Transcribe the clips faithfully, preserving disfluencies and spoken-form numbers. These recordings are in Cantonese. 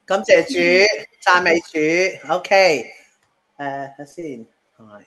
感謝主，讚美主。OK，誒睇先，係。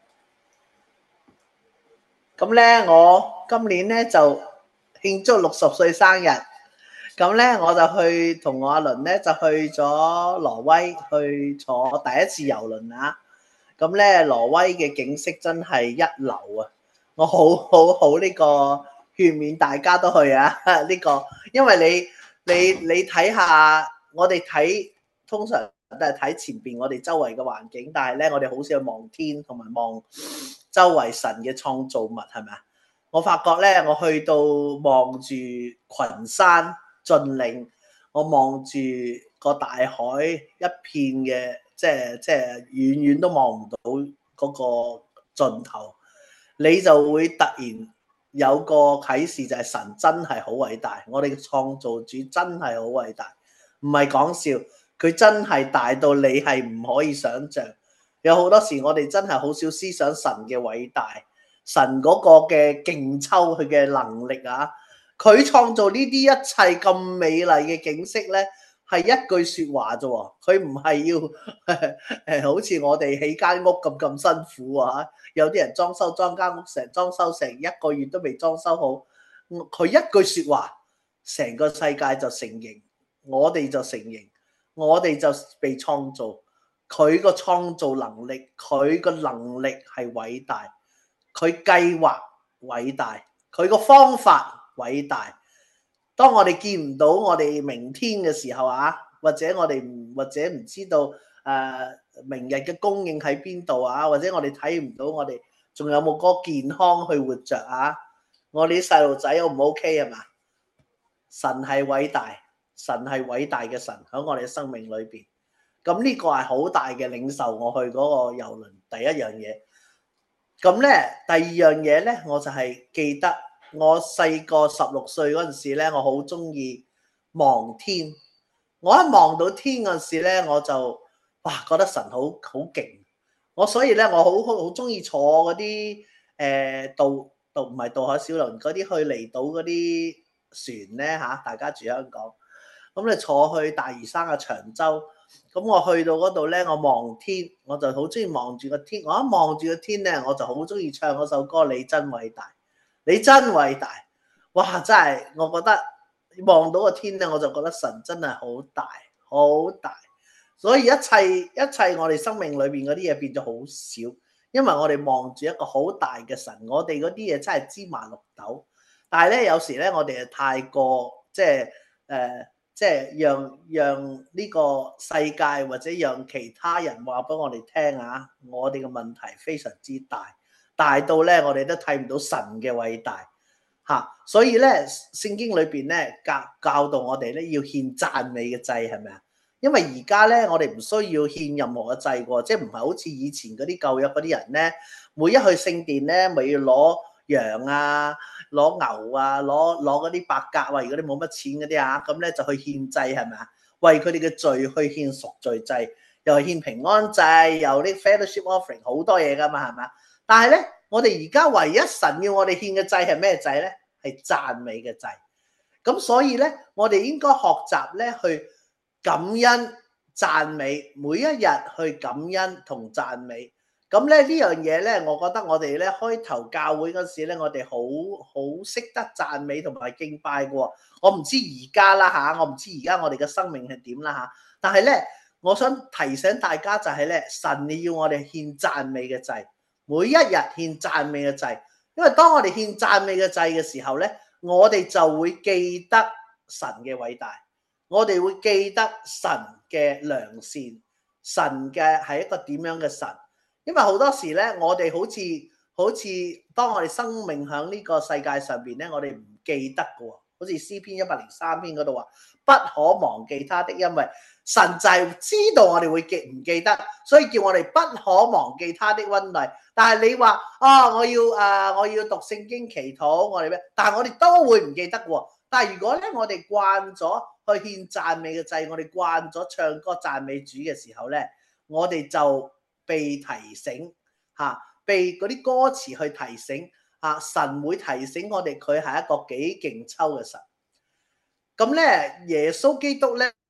咁咧，我今年咧就慶祝六十歲生日。咁咧，我就去同我阿倫咧就去咗挪威去坐第一次遊輪啊。咁咧，挪威嘅景色真係一流啊！我好好好呢個勸勉大家都去啊！呢個，因為你你你睇下，我哋睇通常都係睇前邊我哋周圍嘅環境，但係咧我哋好少去望天同埋望周圍神嘅創造物，係咪啊？我發覺咧，我去到望住群山峻嶺，我望住個大海一片嘅，即係即係遠遠都望唔到嗰個盡頭，你就會突然有個啟示，就係神真係好偉大，我哋嘅創造主真係好偉大，唔係講笑，佢真係大到你係唔可以想像。有好多時我哋真係好少思想神嘅偉大，神嗰個嘅勁抽佢嘅能力啊！佢創造呢啲一切咁美麗嘅景色咧，係一句説話啫喎，佢唔係要誒好似我哋起間屋咁咁辛苦啊！有啲人裝修裝間屋成裝修成一個月都未裝修好，佢一句説話，成個世界就成形，我哋就成形，我哋就被創造。佢個創造能力，佢個能力係偉大，佢計劃偉大，佢個方法偉大。當我哋見唔到我哋明天嘅時候啊，或者我哋唔或者唔知道誒、呃、明日嘅供應喺邊度啊，或者我哋睇唔到我哋仲有冇嗰個健康去活着啊，我哋啲細路仔 O 唔 OK 係嘛？神係偉大，神係偉大嘅神喺我哋嘅生命裏邊。咁呢個係好大嘅領受，我去嗰個遊輪第一樣嘢。咁咧第二樣嘢咧，我就係記得我細個十六歲嗰陣時咧，我好中意望天。我一望到天嗰陣時咧，我就哇覺得神好好勁。我所以咧，我好好中意坐嗰啲誒渡渡唔係渡海小輪嗰啲去離島嗰啲船咧嚇，大家住香港，咁你坐去大嶼山嘅長洲。咁我去到嗰度咧，我望天，我就好中意望住個天。我一望住個天咧，我就好中意唱嗰首歌《你真偉大》，你真偉大。哇！真係，我覺得望到個天咧，我就覺得神真係好大，好大。所以一切一切我哋生命裏邊嗰啲嘢變咗好少，因為我哋望住一個好大嘅神。我哋嗰啲嘢真係芝麻綠豆，但係咧有時咧我哋係太過即係誒。呃即係讓讓呢個世界或者讓其他人話俾我哋聽啊，我哋嘅問題非常之大，大到咧我哋都睇唔到神嘅偉大嚇。所以咧聖經裏邊咧教教導我哋咧要獻讚美嘅祭，係咪啊？因為而家咧我哋唔需要獻任何嘅祭喎，即係唔係好似以前嗰啲舊約嗰啲人咧，每一去聖殿咧咪要攞羊啊，攞牛啊，攞攞嗰啲白鴿啊，如果你冇乜錢嗰啲啊，咁咧就去獻祭，係咪啊？為佢哋嘅罪去獻贖罪祭，又係獻平安祭，又啲 fellowship offering 好多嘢噶嘛，係咪啊？但係咧，我哋而家唯一神要我哋獻嘅祭係咩祭咧？係讚美嘅祭。咁所以咧，我哋應該學習咧去感恩讚美，每一日去感恩同讚美。咁咧呢樣嘢咧，我覺得我哋咧開頭教會嗰時咧，我哋好好識得讚美同埋敬拜嘅喎。我唔知而家啦嚇，我唔知而家我哋嘅生命係點啦嚇。但係咧，我想提醒大家就係咧，神你要我哋獻讚美嘅祭，每一日獻讚美嘅祭。因為當我哋獻讚美嘅祭嘅時候咧，我哋就會記得神嘅偉大，我哋會記得神嘅良善，神嘅係一個點樣嘅神。因為好多時咧，我哋好似好似當我哋生命喺呢個世界上邊咧，我哋唔記得嘅喎。好似詩篇一百零三篇嗰度話，不可忘記他的，因為神就係知道我哋會記唔記得，所以叫我哋不可忘記他的恩惠。但係你話啊，我要啊，我要讀聖經祈禱，我哋咩？但係我哋都會唔記得喎。但係如果咧，我哋慣咗去獻讚美嘅祭，我哋慣咗唱歌讚美主嘅時候咧，我哋就被提醒嚇，被嗰啲歌詞去提醒嚇，神會提醒我哋佢係一個幾勁抽嘅神。咁咧，耶穌基督咧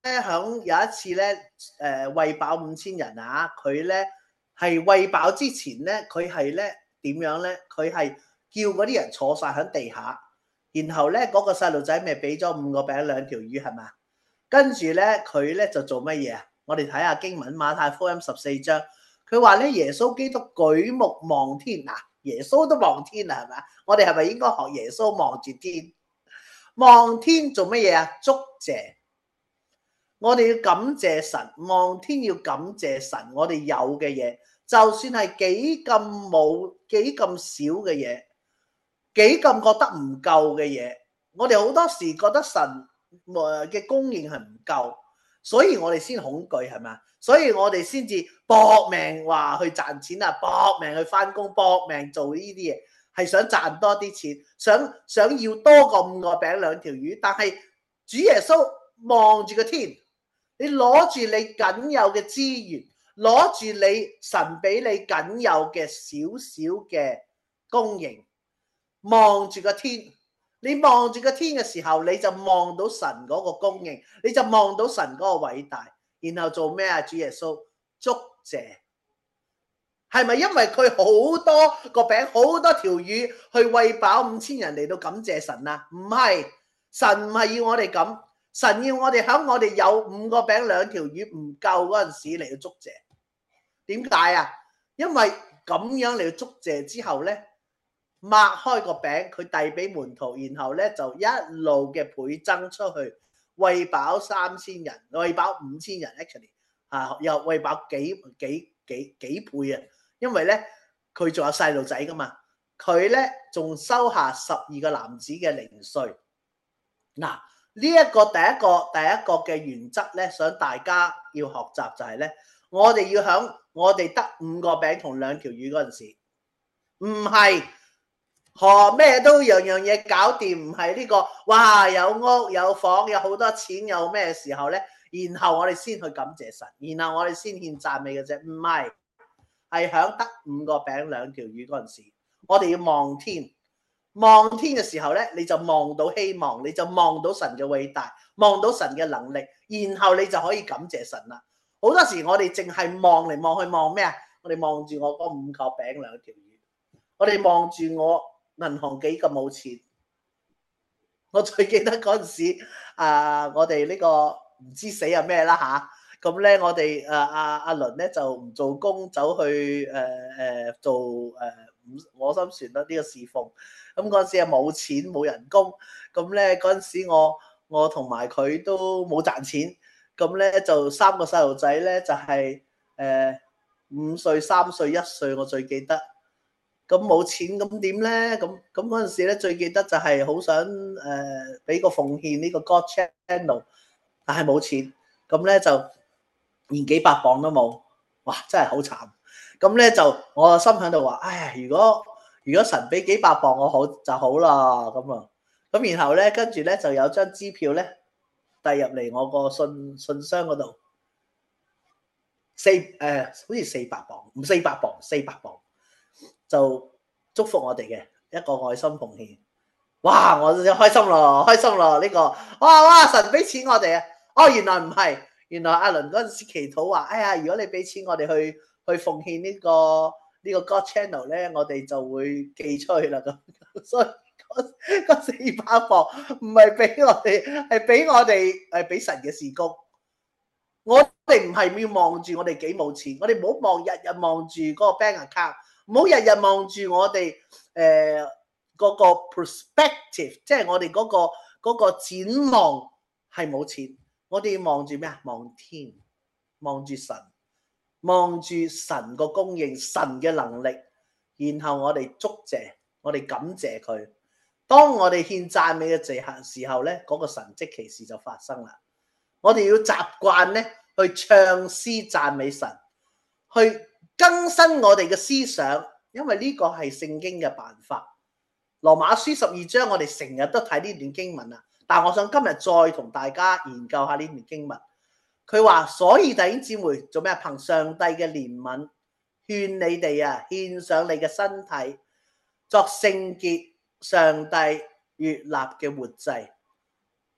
響有一次咧，誒餵飽五千人啊，佢咧係餵飽之前咧，佢係咧點樣咧？佢係叫嗰啲人坐晒喺地下，然後咧嗰個細路仔咪俾咗五個餅兩條魚係嘛？跟住咧佢咧就做乜嘢啊？我哋睇下經文馬太福音十四章，佢話咧耶穌基督舉目望天嗱，耶穌都望天啦係咪？我哋係咪應該學耶穌望住天？望天做乜嘢啊？祝謝。我哋要感謝神，望天要感謝神，我哋有嘅嘢，就算係幾咁冇、幾咁少嘅嘢，幾咁覺得唔夠嘅嘢，我哋好多時覺得神嘅供應係唔夠，所以我哋先恐懼係咪？所以我哋先至搏命話去賺錢啊，搏命去返工，搏命做呢啲嘢，係想賺多啲錢，想想要多過五個餅兩條魚，但係主耶穌望住個天。你攞住你僅有嘅資源，攞住你神俾你僅有嘅少少嘅供應，望住個天，你望住個天嘅時候，你就望到神嗰個供應，你就望到神嗰個偉大，然後做咩啊？主耶穌祝謝，係咪因為佢好多個餅，好多條魚去餵飽五千人嚟到感謝神啊？唔係，神唔係要我哋咁。神要我哋喺我哋有五個餅兩條魚唔夠嗰陣時嚟到祝謝，點解啊？因為咁樣嚟到祝謝之後咧，擘開個餅，佢遞俾門徒，然後咧就一路嘅倍增出去，餵飽三千人，餵飽五千人 actually 啊，又餵飽幾幾幾幾倍啊！因為咧佢仲有細路仔噶嘛，佢咧仲收下十二個男子嘅零碎嗱。呢一個第一個第一個嘅原則咧，想大家要學習就係咧，我哋要響我哋得五個餅同兩條魚嗰陣時，唔係學咩都樣樣嘢搞掂，唔係呢個哇有屋有房有好多錢有咩時候咧，然後我哋先去感謝神，然後我哋先獻讚美嘅啫，唔係係響得五個餅兩條魚嗰陣時，我哋要望天。望天嘅時候咧，你就望到希望，你就望到神嘅偉大，望到神嘅能力，然後你就可以感謝神啦。好多時我哋淨係望嚟望去望咩啊？我哋望住我嗰五個餅兩條魚，我哋望住我銀行幾咁冇錢。我最記得嗰陣時，啊，我哋呢個唔知死係咩啦吓，咁咧我哋啊阿阿倫咧就唔做工，走去誒誒、呃、做誒、呃、我心船啦呢個侍奉。咁嗰陣時係冇錢冇人工，咁咧嗰陣時我我同埋佢都冇賺錢，咁咧就三個細路仔咧就係誒五歲、三歲、一歲，我最記得。咁冇錢咁點咧？咁咁嗰陣時咧最記得就係好想誒俾個奉獻呢個 God Channel，但係冇錢，咁咧就連幾百磅都冇，哇！真係好慘。咁咧就我心喺度話：哎呀，如果如果神俾幾百磅我好就好啦，咁啊，咁然後咧跟住咧就有張支票咧遞入嚟我個信信箱嗰度，四誒、呃、好似四百磅，唔四百磅，四百磅就祝福我哋嘅一個愛心奉獻。哇！我就開心咯，開心咯呢、這個，哇哇神俾錢我哋啊！哦，原來唔係，原來阿倫嗰陣時祈禱話：哎呀，如果你俾錢我哋去去奉獻呢、這個。呢個 God Channel 咧，我哋就會寄出去啦咁，所以嗰四百磅唔係俾我哋，係俾我哋係俾神嘅事工。我哋唔係要望住我哋幾冇錢，我哋唔好望日日望住嗰個 bank account，唔好日日望住我哋誒嗰個 perspective，即係我哋嗰個嗰個展望係冇錢。我哋要望住咩啊？望天，望住神。望住神個供應，神嘅能力，然後我哋祝謝，我哋感謝佢。當我哋獻讚美嘅時候時候咧，嗰個神蹟奇事就發生啦。我哋要習慣咧去唱詩讚美神，去更新我哋嘅思想，因為呢個係聖經嘅辦法。羅馬書十二章我哋成日都睇呢段經文啦，但我想今日再同大家研究下呢段經文。佢話：所以弟兄姊妹做咩？憑上帝嘅憐憫，勸你哋啊，獻上你嘅身體作聖潔、上帝悅納嘅活祭。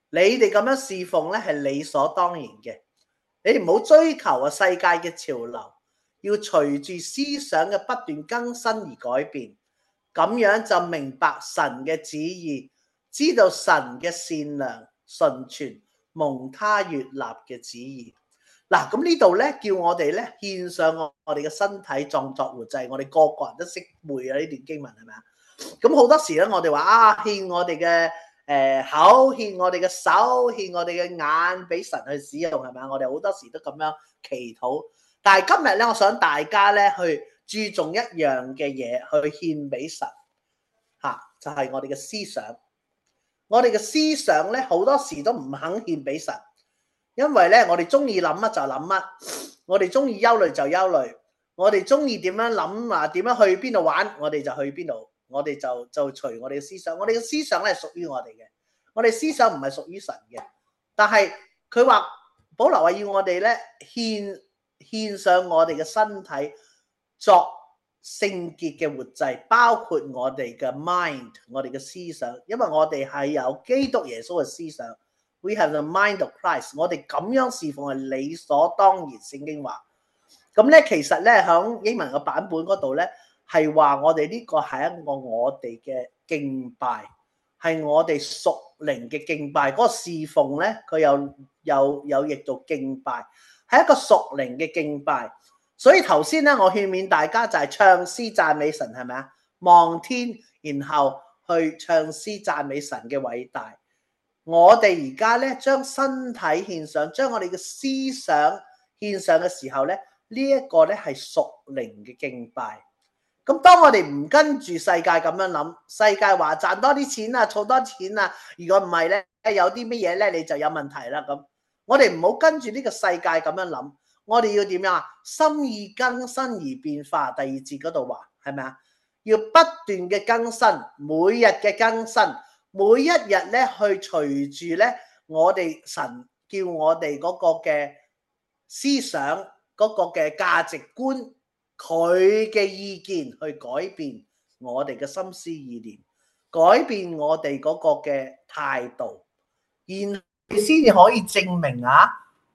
你哋咁樣侍奉咧係理所當然嘅。你哋唔好追求啊世界嘅潮流，要隨住思想嘅不斷更新而改變，咁樣就明白神嘅旨意，知道神嘅善良、純全、蒙他悅納嘅旨意。嗱，咁呢度咧叫我哋咧獻上我我哋嘅身體當作活祭，我哋個個人都識背啊呢段經文係咪啊？咁好多時咧我哋話啊獻我哋嘅誒口，獻我哋嘅手，獻我哋嘅眼俾神去使用係咪啊？我哋好多時都咁樣祈禱，但係今日咧我想大家咧去注重一樣嘅嘢去獻俾神嚇，就係我哋嘅思想。我哋嘅思想咧好多時都唔肯獻俾神。因為咧，我哋中意諗乜就諗乜，我哋中意憂慮就憂慮，我哋中意點樣諗啊？點樣去邊度玩，我哋就去邊度，我哋就就隨我哋嘅思想。我哋嘅思想咧係屬於我哋嘅，我哋思想唔係屬於神嘅。但係佢話保羅話要我哋咧獻獻上我哋嘅身體作聖潔嘅活祭，包括我哋嘅 mind， 我哋嘅思想，因為我哋係有基督耶穌嘅思想。We have the mind of Christ。我哋咁樣侍奉係理所當然。聖經話，咁咧其實咧響英文嘅版本嗰度咧係話我哋呢個係一個我哋嘅敬拜，係我哋屬靈嘅敬拜。嗰、那個侍奉咧佢有有有譯做敬拜，係一個屬靈嘅敬拜。所以頭先咧我勸勉大家就係唱詩讚美神，係咪啊？望天，然後去唱詩讚美神嘅偉大。我哋而家咧將身體獻上，將我哋嘅思想獻上嘅時候咧，呢一個咧係屬靈嘅敬拜。咁當我哋唔跟住世界咁樣諗，世界話賺多啲錢啊，儲多錢啊，如果唔係咧，有啲乜嘢咧你就有問題啦。咁我哋唔好跟住呢個世界咁樣諗，我哋要點樣啊？心意更新而變化。第二節嗰度話係咪啊？要不斷嘅更新，每日嘅更新。每一日咧去隨住咧，我哋神叫我哋嗰個嘅思想、嗰個嘅價值觀、佢嘅意見去改變我哋嘅心思意念，改變我哋嗰個嘅態度，然後先至可以證明啊。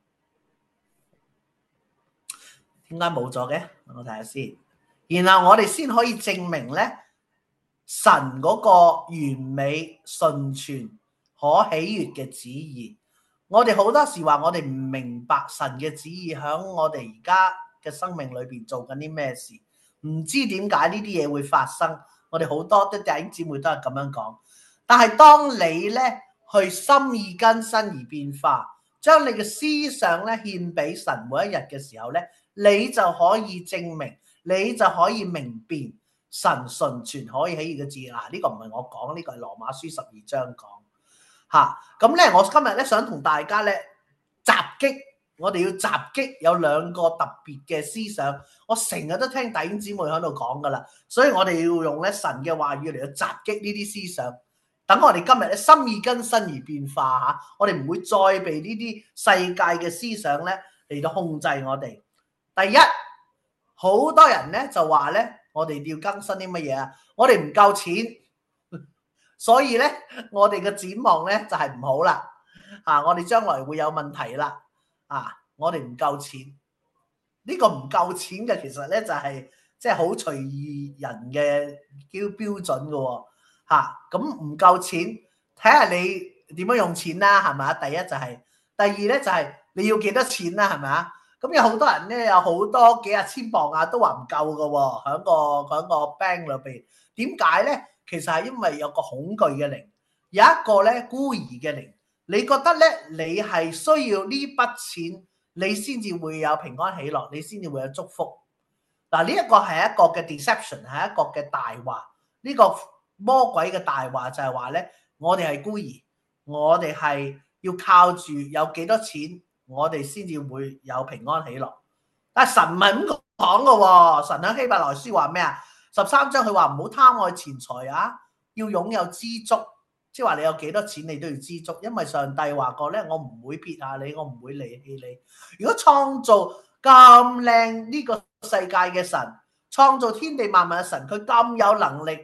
點解冇咗嘅？我睇下先。然後我哋先可以證明咧。神嗰個完美、純全、可喜悅嘅旨意，我哋好多時話我哋唔明白神嘅旨意響我哋而家嘅生命裏邊做緊啲咩事，唔知點解呢啲嘢會發生。我哋好多啲弟兄姊妹都係咁樣講。但係當你咧去心意更新而變化，將你嘅思想咧獻俾神每一日嘅時候咧，你就可以證明，你就可以明辨。神純全可以喜悅嘅旨意啊！呢、這個唔係我講，呢、這個係羅馬書十二章講嚇。咁、啊、咧，我今日咧想同大家咧襲擊，我哋要襲擊有兩個特別嘅思想。我成日都聽弟兄姊妹喺度講噶啦，所以我哋要用咧神嘅話語嚟去襲擊呢啲思想。等我哋今日咧心意更新而變化嚇、啊，我哋唔會再被呢啲世界嘅思想咧嚟到控制我哋。第一，好多人咧就話咧。我哋要更新啲乜嘢啊？我哋唔夠錢，所以咧，我哋嘅展望咧就係唔好啦。啊，我哋將來會有問題啦。啊，我哋唔夠錢，呢個唔夠錢嘅其實咧就係即係好隨意人嘅標標準嘅喎。嚇，咁唔夠錢，睇下你點樣用錢啦，係咪啊？第一就係，第二咧就係你要幾多錢啦，係咪啊？咁有好多人咧，有好多幾廿千磅啊，都話唔夠㗎喎，喺個喺個 bank 裏邊。點解咧？其實係因為有個恐懼嘅靈，有一個咧孤兒嘅靈。你覺得咧，你係需要呢筆錢，你先至會有平安喜樂，你先至會有祝福。嗱，呢一個係一個嘅 deception，係一個嘅大話。呢個魔鬼嘅大話就係話咧，我哋係孤兒，我哋係要靠住有幾多錢。我哋先至會有平安喜樂，但係神唔係咁講嘅喎。神喺希伯來書話咩啊？十三章佢話唔好貪愛錢財啊，要擁有知足，即係話你有幾多錢你都要知足，因為上帝話過咧，我唔會撇下你，我唔會離棄你。如果創造咁靚呢個世界嘅神，創造天地萬物嘅神，佢咁有能力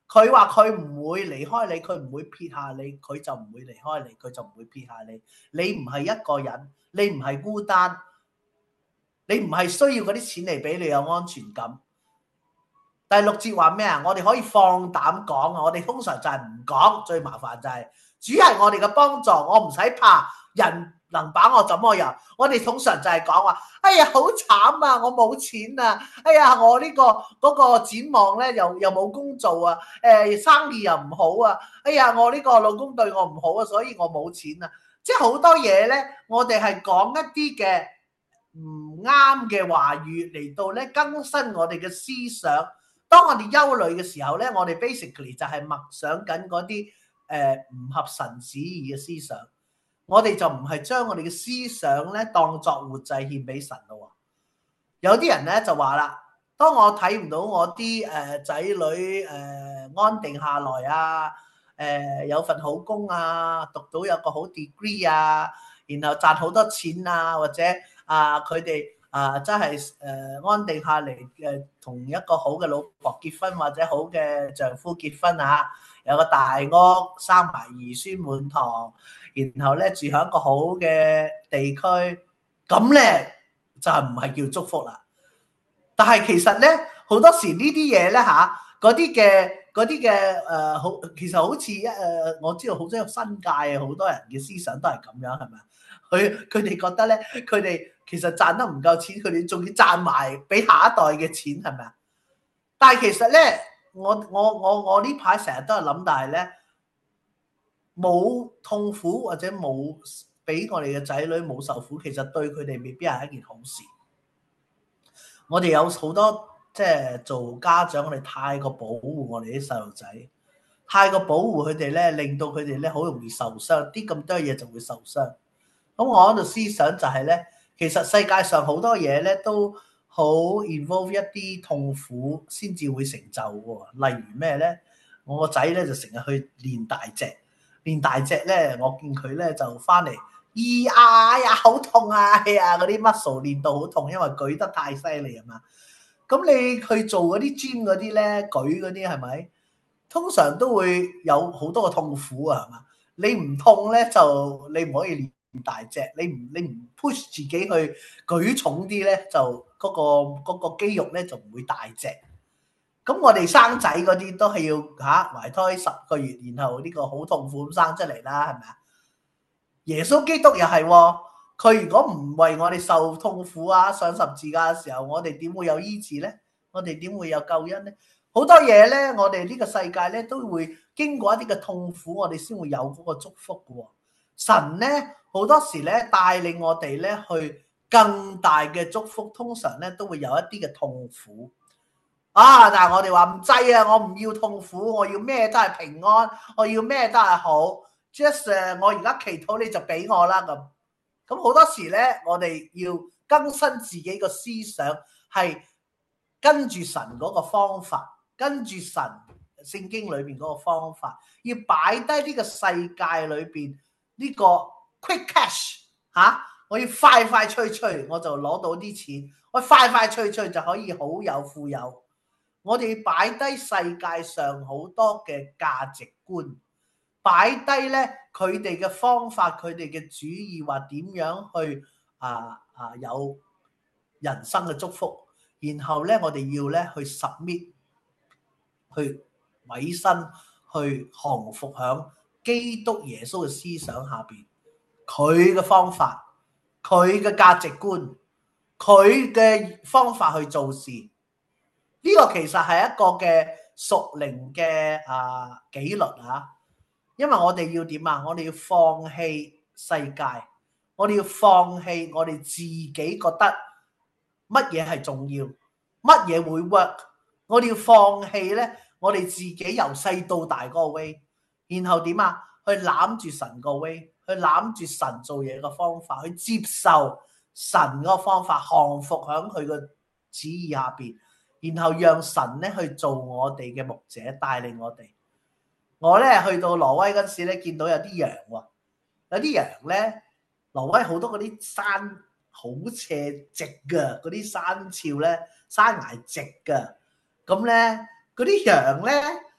佢話佢唔會離開你，佢唔會撇下你，佢就唔會離開你，佢就唔會撇下你。你唔係一個人，你唔係孤單，你唔係需要嗰啲錢嚟俾你有安全感。第六節話咩啊？我哋可以放膽講啊！我哋通常就係唔講，最麻煩就係、是、主係我哋嘅幫助，我唔使怕人能把我怎麼樣。我哋通常就係講話，哎呀好慘啊，我冇錢啊，哎呀我呢、這個嗰、那個展望咧又又冇工做啊，誒、呃、生意又唔好啊，哎呀我呢個老公對我唔好啊，所以我冇錢啊。即係好多嘢咧，我哋係講一啲嘅唔啱嘅話語嚟到咧更新我哋嘅思想。當我哋憂慮嘅時候咧，我哋 basically 就係默想緊嗰啲誒唔合神旨意嘅思想，我哋就唔係將我哋嘅思想咧當作活祭獻俾神咯。有啲人咧就話啦，當我睇唔到我啲誒仔女誒、呃、安定下來啊，誒、呃、有份好工啊，讀到有個好 degree 啊，然後賺好多錢啊，或者啊佢哋。啊，真係誒、呃、安定下嚟誒，同、呃、一個好嘅老婆結婚，或者好嘅丈夫結婚啊，有個大屋，生埋兒孫滿堂，然後咧住喺一個好嘅地區，咁咧就係唔係叫祝福啦。但係其實咧好多時呢啲嘢咧嚇，嗰啲嘅嗰啲嘅誒好，其實好似一誒，我知道好多新界啊，好多人嘅思想都係咁樣，係咪？佢佢哋覺得咧，佢哋。其實賺得唔夠錢，佢哋仲要賺埋俾下一代嘅錢，係咪啊？但係其實咧，我我我我呢排成日都係諗，但係咧冇痛苦或者冇俾我哋嘅仔女冇受苦，其實對佢哋未必係一件好事。我哋有好多即係做家長，我哋太過保護我哋啲細路仔，太過保護佢哋咧，令到佢哋咧好容易受傷，啲咁多嘢就會受傷。咁我喺度思想就係咧。其實世界上好多嘢咧都好 involve 一啲痛苦先至會成就喎。例如咩咧？我個仔咧就成日去練大隻，練大隻咧，我見佢咧就翻嚟，咿呀呀好痛啊！哎呀，嗰啲 muscle 練到好痛，因為舉得太犀利啊嘛。咁你去做嗰啲 gym 嗰啲咧，舉嗰啲係咪？通常都會有好多個痛苦啊，係嘛？你唔痛咧就你唔可以練大隻，你唔你唔 push 自己去舉重啲咧，就嗰個嗰個肌肉咧就唔會大隻。咁我哋生仔嗰啲都係要嚇懷胎十個月，然後呢個好痛苦咁生出嚟啦，係咪啊？耶穌基督又係喎，佢如果唔為我哋受痛苦啊，上十字架嘅時候，我哋點會有醫治咧？我哋點會有救恩咧？好多嘢咧，我哋呢個世界咧都會經過一啲嘅痛苦，我哋先會有嗰個祝福嘅喎。神咧好多時咧帶領我哋咧去更大嘅祝福，通常咧都會有一啲嘅痛苦啊！但係我哋話唔制啊，我唔要痛苦，我要咩都係平安，我要咩都係好。Just 我而家祈禱你就俾我啦咁。咁好多時咧，我哋要更新自己個思想，係跟住神嗰個方法，跟住神聖經裏邊嗰個方法，要擺低呢個世界裏邊。呢個 quick cash 嚇、啊，我要快快脆脆我就攞到啲錢，我快快脆脆就可以好有富有。我哋擺低世界上好多嘅價值觀，擺低咧佢哋嘅方法，佢哋嘅主意話點樣去啊啊有人生嘅祝福，然後咧我哋要咧去 submit，去委身，去降服響基督耶穌嘅思想下邊，佢嘅方法，佢嘅價值觀，佢嘅方法去做事，呢個其實係一個嘅屬靈嘅啊紀律啊，因為我哋要點啊？我哋要放棄世界，我哋要放棄我哋自己覺得乜嘢係重要，乜嘢會 work，我哋要放棄咧，我哋自己由細到大嗰個 way。然後點啊？去攬住神個 way，去攬住神做嘢嘅方法，去接受神個方法，降服喺佢個旨意下邊，然後讓神咧去做我哋嘅牧者，帶領我哋。我咧去到挪威嗰時咧，見到有啲羊喎，有啲羊咧，挪威好多嗰啲山好斜直㗎，嗰啲山峭咧，山崖直㗎，咁咧嗰啲羊咧。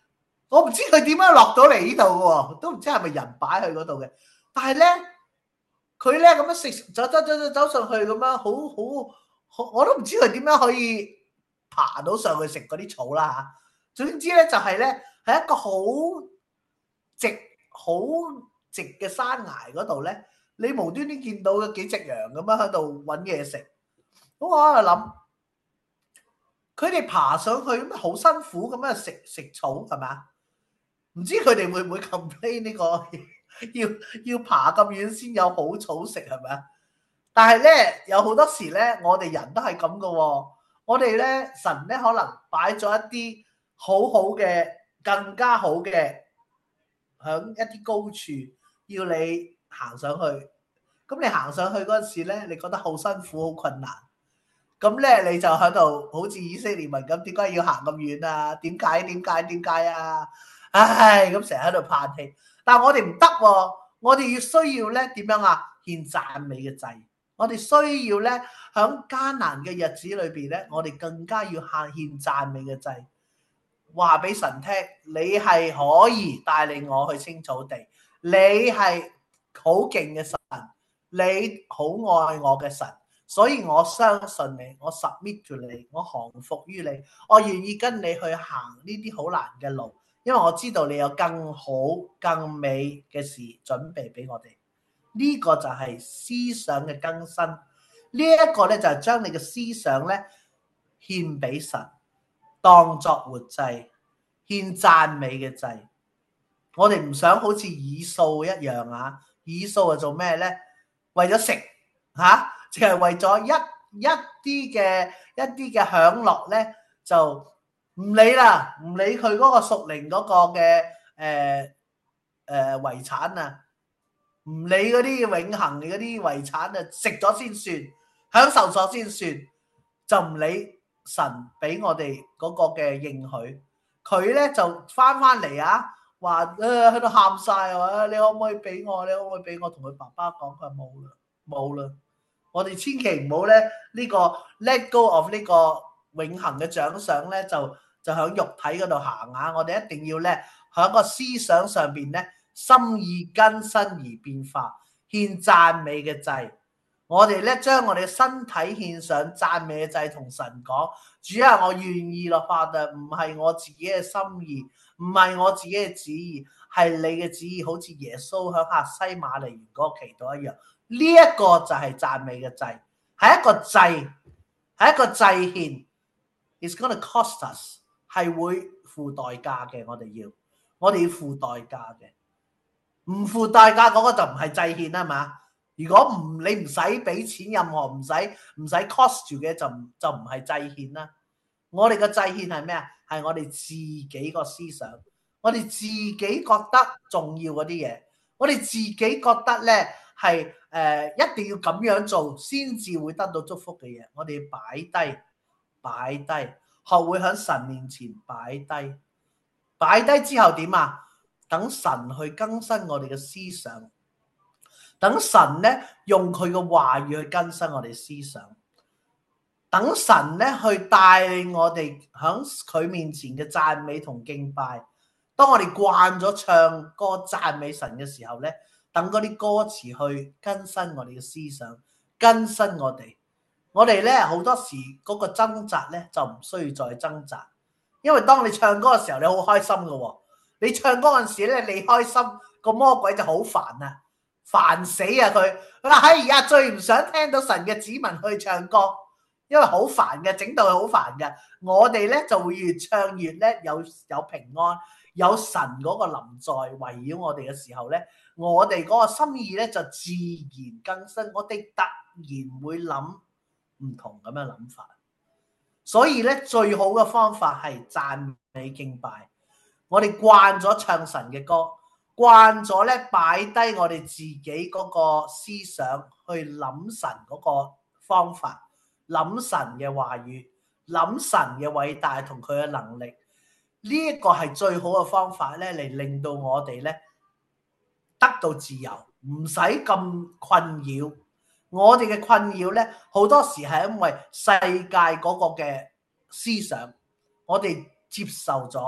我唔知佢點樣落到嚟呢度嘅喎，都唔知係咪人擺去嗰度嘅。但係咧，佢咧咁樣食走走走走走上去咁樣，好好好，我都唔知佢點樣可以爬到上去食嗰啲草啦嚇。總之咧就係咧喺一個好直好直嘅山崖嗰度咧，你無端端見到有幾隻羊咁樣喺度揾嘢食。咁我喺度諗，佢哋爬上去咁好辛苦咁樣食食草係咪啊？唔知佢哋會唔會 complain 呢個要要爬咁遠先有好草食係咪啊？但係咧有好多時咧，我哋人都係咁噶喎。我哋咧神咧可能擺咗一啲好好嘅、更加好嘅，響一啲高處要你行上去。咁你行上去嗰陣時咧，你覺得好辛苦、好困難。咁咧你就喺度好似以色列民咁，點解要行咁遠啊？點解？點解？點解啊？唉，咁成日喺度嘆氣。但係我哋唔得喎，我哋要需要咧點樣啊？獻讚美嘅祭。我哋需要咧喺艱難嘅日子裏邊咧，我哋更加要獻獻讚美嘅祭。話俾神聽，你係可以帶領我去青草地，你係好勁嘅神，你好愛我嘅神。所以我相信你，我 submit 住你，我降服於你，我願意跟你去行呢啲好難嘅路，因為我知道你有更好、更美嘅事準備俾我哋。呢個就係思想嘅更新，呢一個咧就係將你嘅思想咧獻俾神，當作活祭，獻讚美嘅祭。我哋唔想好似以掃一樣啊，以掃係做咩咧？為咗食嚇。淨係為咗一一啲嘅一啲嘅享樂咧，就唔理啦，唔理佢嗰個屬靈嗰個嘅誒誒遺產啊，唔理嗰啲永恆嘅嗰啲遺產啊，食咗先算，享受咗先算，就唔理神俾我哋嗰個嘅應許。佢咧就翻翻嚟啊，話誒喺度喊晒啊，你可唔可以俾我？你可唔可以俾我？同佢爸爸講，佢話冇啦，冇啦。我哋千祈唔好咧，呢個 let go of 呢個永恆嘅獎賞咧，就就喺肉體嗰度行啊！我哋一定要咧喺個思想上邊咧，心意更新而變化，獻讚美嘅祭。我哋咧將我哋嘅身體獻上讚美嘅祭，同神講：主啊，我願意咯，Father，唔係我自己嘅心意，唔係我自己嘅旨意，係你嘅旨意，好似耶穌喺客西馬尼園嗰個祈禱一樣。呢一個就係讚美嘅祭，係一個祭，係一個祭獻。It's gonna cost us， 係會付代價嘅。我哋要，我哋要付代價嘅。唔付代價嗰個就唔係祭獻啊嘛。如果唔你唔使俾錢，任何唔使唔使 cost 住嘅，就唔就唔係祭獻啦。我哋嘅祭獻係咩啊？係我哋自己個思想，我哋自己覺得重要嗰啲嘢，我哋自己覺得咧。係誒、呃，一定要咁樣做先至會得到祝福嘅嘢，我哋要擺低，擺低，學會喺神面前擺低，擺低之後點啊？等神去更新我哋嘅思想，等神咧用佢嘅話語去更新我哋思想，等神咧去帶領我哋喺佢面前嘅讚美同敬拜。當我哋慣咗唱歌讚美神嘅時候咧。等嗰啲歌詞去更新我哋嘅思想，更新我哋。我哋咧好多時嗰個掙扎咧就唔需要再掙扎，因為當你唱歌嘅時候，你好開心噶喎。你唱歌嗰陣時咧，你開心，個魔鬼就好煩啊，煩死啊佢。佢話哎呀，最唔想聽到神嘅子民去唱歌，因為好煩嘅，整到佢好煩嘅。我哋咧就會越唱越咧有有平安，有神嗰個臨在圍繞我哋嘅時候咧。我哋嗰個心意咧就自然更新，我哋突然會諗唔同咁樣諗法，所以咧最好嘅方法係讚美敬拜。我哋慣咗唱神嘅歌，慣咗咧擺低我哋自己嗰個思想去諗神嗰個方法，諗神嘅話語，諗神嘅偉大同佢嘅能力。呢一個係最好嘅方法咧，嚟令到我哋咧。得到自由，唔使咁困擾。我哋嘅困擾咧，好多時係因為世界嗰個嘅思想，我哋接受咗，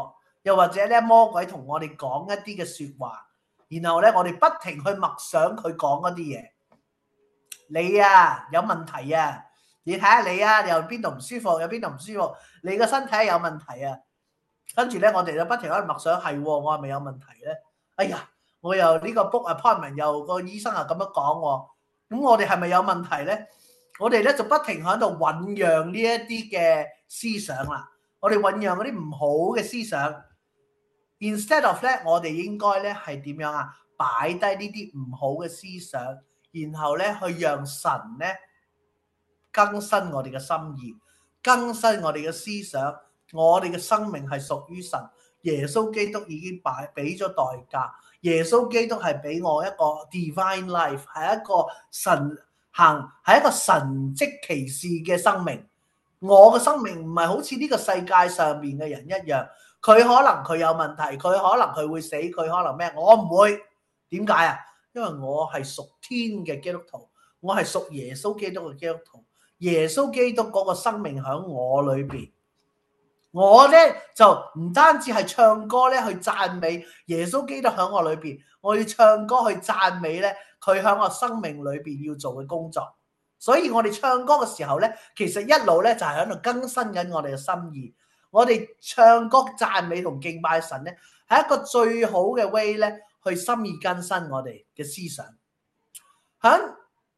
又或者咧魔鬼同我哋講一啲嘅説話，然後咧我哋不停去默想佢講嗰啲嘢。你啊有問題啊！你睇下你啊，又邊度唔舒服，有邊度唔舒服，你個身體有問題啊！跟住咧，我哋就不停喺度默想，係我係咪有問題咧？哎呀，我又呢個 book appointment 又個醫生又咁樣講喎，咁我哋係咪有問題咧？我哋咧就不停喺度醖釀呢一啲嘅思想啦，我哋醖釀嗰啲唔好嘅思想 ，instead of 咧，我哋應該咧係點樣啊？擺低呢啲唔好嘅思想，然後咧去讓神咧更新我哋嘅心意，更新我哋嘅思想。我哋嘅生命係屬於神，耶穌基督已經擺俾咗代價，耶穌基督係俾我一個 divine life， 係一個神行，係一個神蹟奇事嘅生命。我嘅生命唔係好似呢個世界上面嘅人一樣，佢可能佢有問題，佢可能佢會死，佢可能咩？我唔會。點解啊？因為我係屬天嘅基督徒，我係屬耶穌基督嘅基督徒，耶穌基督嗰個生命喺我裏邊。我咧就唔單止係唱歌咧去讚美耶穌基督喺我裏邊，我要唱歌去讚美咧佢喺我生命裏邊要做嘅工作。所以我哋唱歌嘅時候咧，其實一路咧就係喺度更新緊我哋嘅心意。我哋唱歌讚美同敬拜神咧，係一個最好嘅 way 咧，去心意更新我哋嘅思想。響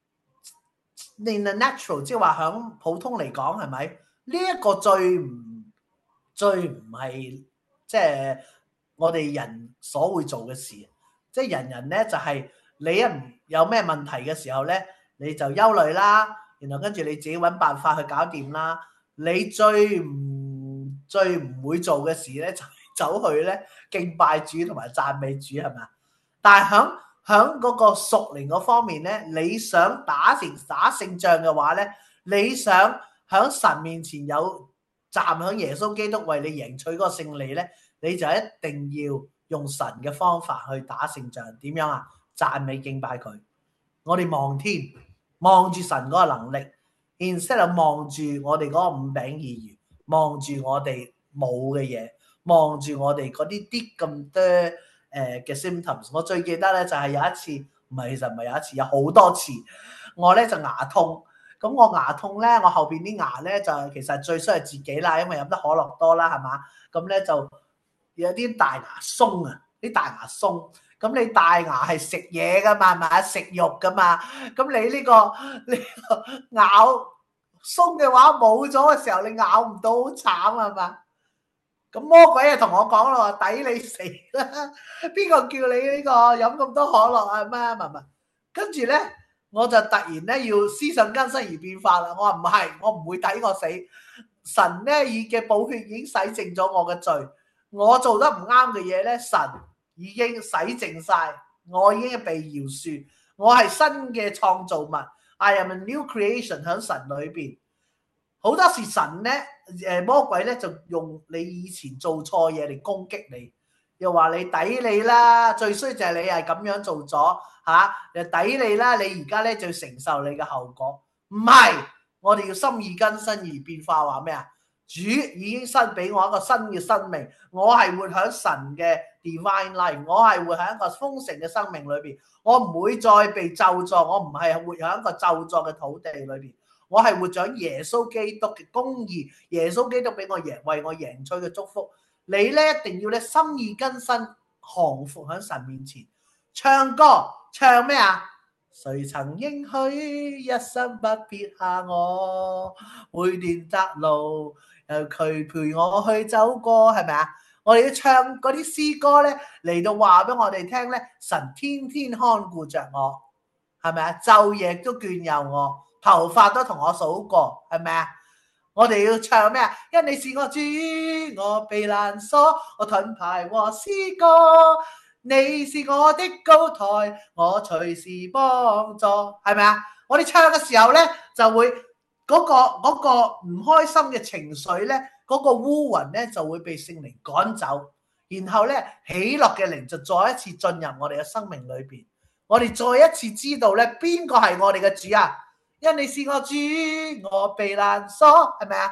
in the natural， 即係話響普通嚟講，係咪呢一個最唔？最唔係即係我哋人所會做嘅事，即係人人咧就係、是、你一唔有咩問題嘅時候咧，你就憂慮啦，然後跟住你自己揾辦法去搞掂啦。你最唔最唔會做嘅事咧，就係走去咧敬拜主同埋讚美主，係咪？但係響響嗰個屬靈嗰方面咧，你想打成打勝仗嘅話咧，你想響神面前有站喺耶穌基督為你贏取嗰個勝利咧，你就一定要用神嘅方法去打勝仗。點樣啊？讚美敬拜佢。我哋望天，望住神嗰個能力 ，instead of 望住我哋嗰個五餅二魚，望住我哋冇嘅嘢，望住我哋嗰啲啲咁多誒嘅 symptoms。我最記得咧就係有一次，唔係其實唔係有一次，有好多次，我咧就牙痛。咁我牙痛咧，我後邊啲牙咧就其實最衰係自己啦，因為飲得可樂多啦，係嘛？咁咧就有啲大牙鬆啊，啲大牙鬆。咁你大牙係食嘢噶嘛，係咪？食肉噶嘛？咁你呢個呢個咬鬆嘅話冇咗嘅時候，你咬唔到，好慘係嘛？咁魔鬼就同我講咯，抵你死啦！邊個叫你呢個飲咁多可樂啊？咩啊？係咪？跟住咧。我就突然咧要思想更新而變化啦！我話唔係，我唔會抵我死。神咧已嘅寶血已經洗淨咗我嘅罪，我做得唔啱嘅嘢咧，神已經洗淨晒，我已經被饒恕，我係新嘅創造物。I am a new creation 喺神裏邊。好多時神咧，誒魔鬼咧就用你以前做錯嘢嚟攻擊你，又話你抵你啦，最衰就係你係咁樣做咗。吓，又抵你啦！你而家咧就要承受你嘅後果，唔係我哋要心意更新而變化。話咩啊？主已經新俾我一個新嘅生命，我係活喺神嘅 divine life， 我係活喺一個豐盛嘅生命裏邊，我唔會再被咒詛，我唔係活喺一個咒詛嘅土地裏邊，我係活喺耶穌基督嘅公義，耶穌基督俾我贏為我贏取嘅祝福。你咧一定要咧心意更新，降服喺神面前，唱歌。唱咩啊？誰曾應許一生不撇下我，每段窄路由佢陪我去走過，係咪啊？我哋要唱嗰啲詩歌咧，嚟到話俾我哋聽咧，神天天看顧着我，係咪啊？晝夜都眷佑我，頭髮都同我數過，係咪啊？我哋要唱咩啊？因你是我主，我避難所，我盾牌和詩歌。你是我的高台，我隨時幫助，係咪啊？我哋唱嘅時候咧，就會嗰、嗰個嗰、嗰個唔開心嘅情緒咧，嗰、嗰個烏雲咧就會被聖靈趕走，然後咧喜樂嘅靈就再一次進入我哋嘅生命裏邊。我哋再一次知道咧，邊個係我哋嘅主啊？因你是我主，我避難所，係咪啊？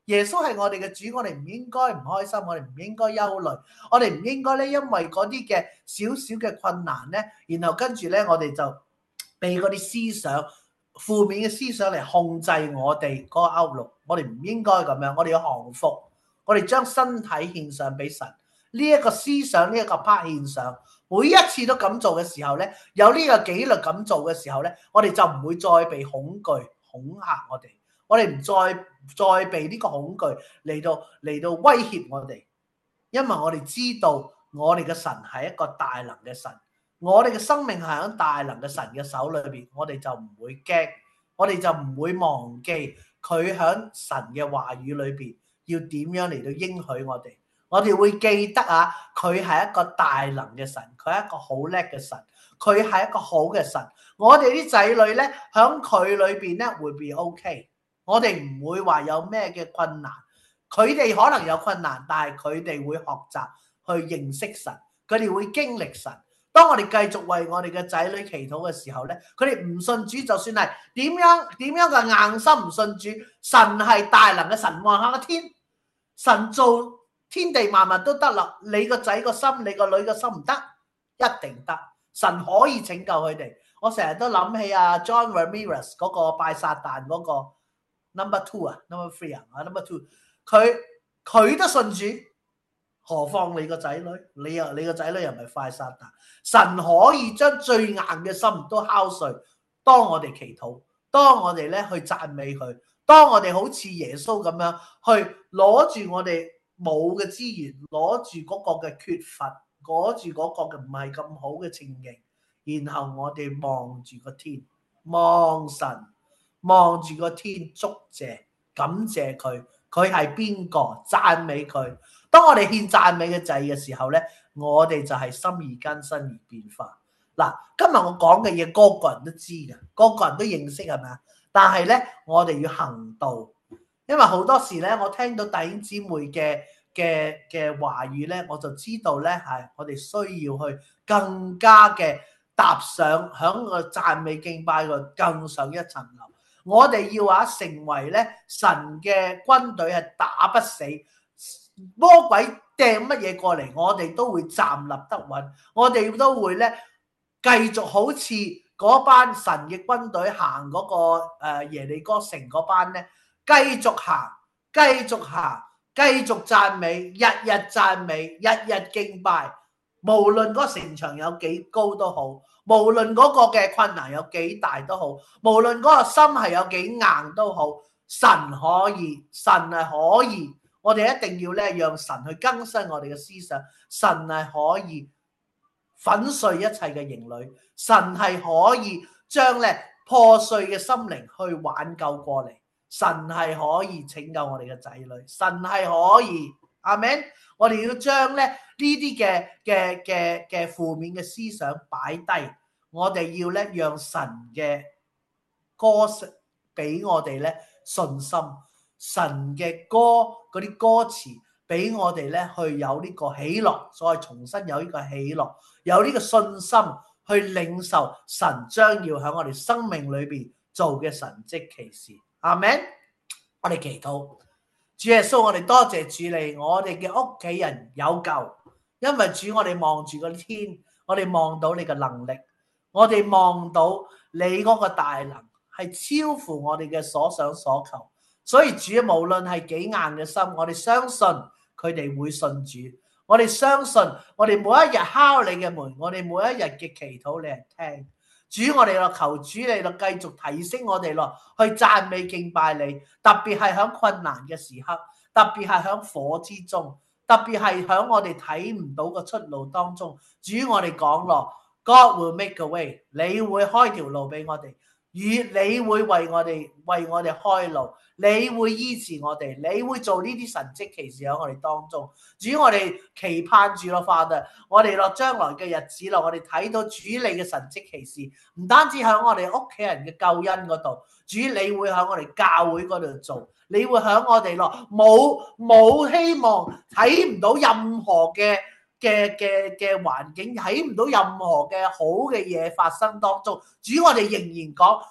耶穌係我哋嘅主，我哋唔應該唔開心，我哋唔應該憂慮，我哋唔應該咧因為嗰啲嘅少少嘅困難咧，然後跟住咧我哋就被嗰啲思想負面嘅思想嚟控制我哋嗰個 outlook，我哋唔應該咁樣，我哋要降服，我哋將身體獻上俾神，呢一個思想呢一個 part 獻上，每一次都咁做嘅時候咧，有呢個紀律咁做嘅時候咧，我哋就唔會再被恐懼恐嚇我哋。我哋唔再再被呢個恐懼嚟到嚟到威脅我哋，因為我哋知道我哋嘅神係一個大能嘅神，我哋嘅生命係喺大能嘅神嘅手裏邊，我哋就唔會驚，我哋就唔會忘記佢喺神嘅話語裏邊要點樣嚟到應許我哋，我哋會記得啊，佢係一個大能嘅神，佢係一個好叻嘅神，佢係一個好嘅神，我哋啲仔女咧喺佢裏邊咧會be OK。我哋唔會話有咩嘅困難，佢哋可能有困難，但係佢哋會學習去認識神，佢哋會經歷神。當我哋繼續為我哋嘅仔女祈禱嘅時候咧，佢哋唔信主，就算係點樣點樣嘅硬心唔信主，神係大能嘅神，望下個天，神做天地萬物都得啦，你個仔個心，你個女個心唔得，一定得，神可以拯救佢哋。我成日都諗起阿 John Ramirez 嗰個拜撒旦嗰個。number two 啊 ，number three 啊 ，number two， 佢佢都信主，何況你個仔女？你又你個仔女又唔係快撒旦，神可以將最硬嘅心都敲碎。當我哋祈禱，當我哋咧去讚美佢，當我哋好似耶穌咁樣去攞住我哋冇嘅資源，攞住嗰個嘅缺乏，攞住嗰個嘅唔係咁好嘅情形，然後我哋望住個天，望神。望住個天，祝謝感謝佢，佢係邊個？讚美佢。當我哋獻讚美嘅祭嘅時候咧，我哋就係心意更新而變化。嗱，今日我講嘅嘢，個個人都知嘅，個個人都認識係咪啊？但係咧，我哋要行道，因為好多時咧，我聽到弟兄姊妹嘅嘅嘅話語咧，我就知道咧係我哋需要去更加嘅踏上響個讚美敬拜個更上一層樓。我哋要話成為咧神嘅軍隊，係打不死魔鬼掟乜嘢過嚟，我哋都會站立得穩，我哋都會咧繼續好似嗰班神嘅軍隊行嗰個誒耶利哥城嗰班咧，繼續行，繼續行，繼續讚美，日日讚美，日日敬拜，無論嗰城牆有幾高都好。無論嗰個嘅困難有幾大都好，無論嗰個心係有幾硬都好，神可以，神係可以，我哋一定要咧讓神去更新我哋嘅思想，神係可以粉碎一切嘅營壘，神係可以將咧破碎嘅心靈去挽救過嚟，神係可以拯救我哋嘅仔女，神係可以，阿們，我哋要將咧呢啲嘅嘅嘅嘅負面嘅思想擺低，我哋要咧讓神嘅歌俾我哋咧信心，神嘅歌嗰啲歌詞俾我哋咧去有呢個喜樂，再重新有呢個喜樂，有呢個信心去領受神將要喺我哋生命裏邊做嘅神蹟奇事。阿們，我哋祈禱。主耶穌，我哋多謝主你，我哋嘅屋企人有救，因為主我哋望住個天，我哋望到你嘅能力，我哋望到你嗰個大能係超乎我哋嘅所想所求，所以主無論係幾硬嘅心，我哋相信佢哋會信主，我哋相信我哋每一日敲你嘅門，我哋每一日嘅祈禱你係聽。主，我哋咯，求主你咯，繼續提升我哋咯，去讚美敬拜你，特別係響困難嘅時刻，特別係響火之中，特別係響我哋睇唔到嘅出路當中。主，我哋講咯 ，God will make a way， 你會開條路俾我哋，與你會為我哋為我哋開路，你會醫治我哋，你會做呢啲神蹟奇事喺我哋當中。主，我哋期盼住咯，Father，我哋落將來嘅日子咯，我哋睇到主你嘅神蹟奇事，唔單止喺我哋屋企人嘅救恩嗰度，主你會喺我哋教會嗰度做，你會喺我哋咯冇冇希望睇唔到任何嘅嘅嘅嘅環境，睇唔到任何嘅好嘅嘢發生當中，主我哋仍然講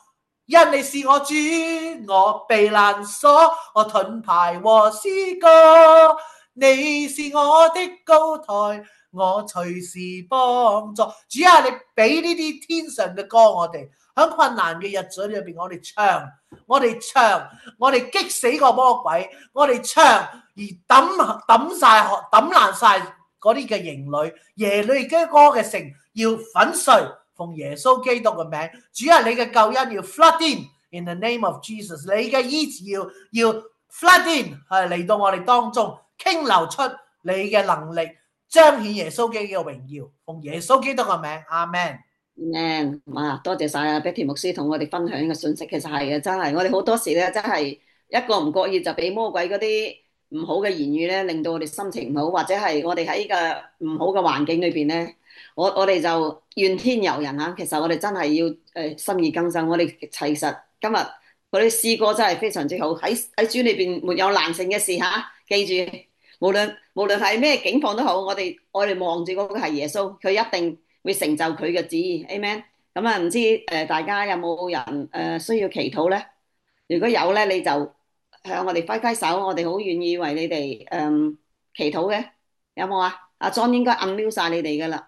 因你是我主，我避難所，我盾牌和詩歌。你是我的高台，我隨時幫助。主啊，你俾呢啲天上嘅歌我哋，喺困難嘅日子裏邊，我哋唱，我哋唱，我哋擊死個魔鬼，我哋唱而抌抌晒抌爛晒嗰啲嘅營壘，耶利哥嘅城要粉碎。奉耶穌基督嘅名，主啊，你嘅救恩要 flood in in the name of Jesus， 你嘅醫治要要 flood in 係嚟到我哋當中，傾流出你嘅能力，彰顯耶穌基督嘅榮耀。奉耶穌基督嘅名，阿們。 Amen。哇，多謝晒啊 Betty 牧師同我哋分享嘅信息，其實係嘅，真係我哋好多時咧，真係一個唔覺意就俾魔鬼嗰啲唔好嘅言語咧，令到我哋心情唔好，或者係我哋喺呢個唔好嘅環境裏邊咧。我我哋就怨天尤人嚇，其實我哋真係要誒、呃、心意更新。我哋其實今日嗰啲詩歌真係非常之好，喺喺主裏邊沒有難成嘅事嚇、啊。記住，無論無論係咩境況都好，我哋我哋望住嗰個係耶穌，佢一定會成就佢嘅旨意。Amen。咁啊，唔知誒、呃、大家有冇人誒、呃、需要祈禱咧？如果有咧，你就向我哋揮揮手，我哋好願意為你哋誒、呃、祈禱嘅。有冇啊？阿 John 應該 unmute 晒你哋噶啦。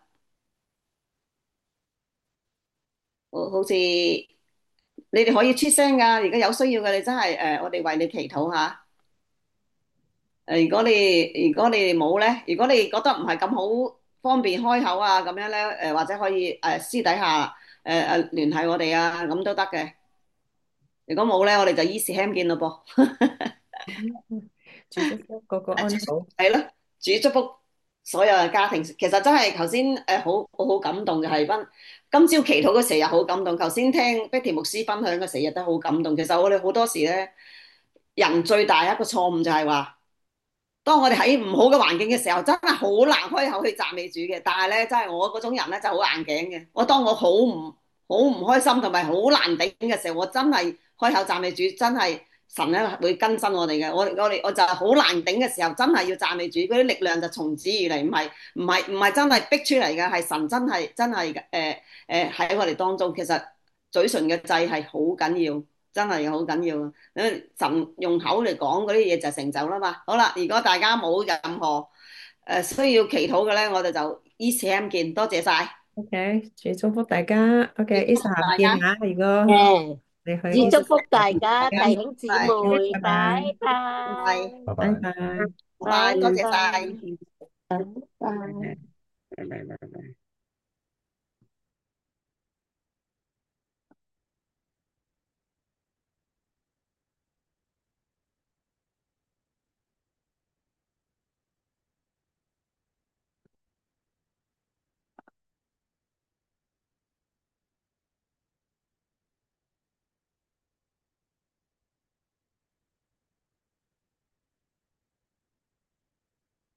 好好似你哋可以出聲噶，如果有需要嘅，你真係誒、呃，我哋為你祈禱下。誒、呃，如果你如果你哋冇咧，如果你覺得唔係咁好方便開口啊，咁樣咧，誒、呃、或者可以誒、呃、私底下誒誒聯繫我哋啊，咁都得嘅。如果冇咧，我哋就依時輕見咯噃。 主祝福個個安好。 係咯，主祝福所有嘅家庭。其實真係頭先誒好好好感動嘅係分今朝祈禱嘅時候又好感動，頭先聽 Betty 牧師分享嘅時候亦都好感動。其實我哋好多時咧，人最大一個錯誤就係話，當我哋喺唔好嘅環境嘅時候，真係好難開口去讚美主嘅。但係咧，真係我嗰種人咧就好硬頸嘅。我當我好唔好唔開心同埋好難頂嘅時候，我真係開口讚美主，真係神咧會更新我哋嘅。我我哋我就係好難頂嘅時候，真係要讚美主，嗰啲力量就從子而嚟，唔係唔係唔係真係逼出嚟嘅，係神真係真係誒誒喺我哋當中。其實嘴唇嘅祭係好緊要。真係好緊要啊！神用口嚟講嗰啲嘢就成就啦嘛。好啦，如果大家冇任何誒需要祈禱嘅咧，我哋就依次見。多謝晒。 OK，主祝福大家。OK，Isa 大家， 見下，如果誒， 你去祝 Isa 福大大家， 家弟兄姊拜妹， 拜拜拜， 拜拜， 拜拜。 拜拜。 拜拜，多謝拜拜， 晒。 拜拜。 拜拜拜拜。